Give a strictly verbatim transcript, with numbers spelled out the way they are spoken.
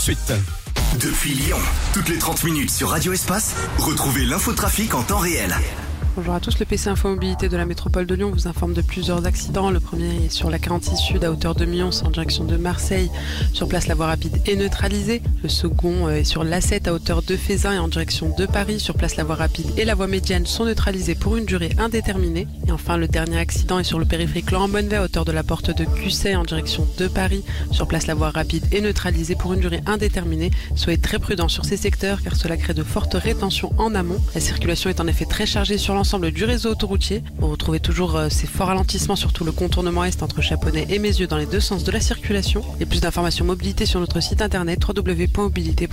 Suite. Depuis Lyon, toutes les trente minutes sur Radio Espace, retrouvez l'infotrafic en temps réel. Bonjour à tous, le P C Info Mobilité de la métropole de Lyon vous informe de plusieurs accidents. Le premier est sur la quarante-six Sud à hauteur de Mions en direction de Marseille. Sur place, la voie rapide est neutralisée. Le second est sur l'A sept à hauteur de Fézin et en direction de Paris. Sur place, la voie rapide et la voie médiane sont neutralisées pour une durée indéterminée. Et enfin, le dernier accident est sur le périphérique Laurent-Bonnevet à hauteur de la porte de Cusset en direction de Paris. Sur place, la voie rapide est neutralisée pour une durée indéterminée. Soyez très prudents sur ces secteurs car cela crée de fortes rétentions en amont. La circulation est en effet très chargée sur l'ensemble du réseau autoroutier. Vous retrouvez toujours euh, ces forts ralentissements, surtout le contournement est entre Chaponnet et Mézieux dans les deux sens de la circulation. Et plus d'informations mobilité sur notre site internet w w w point mobilité point f r.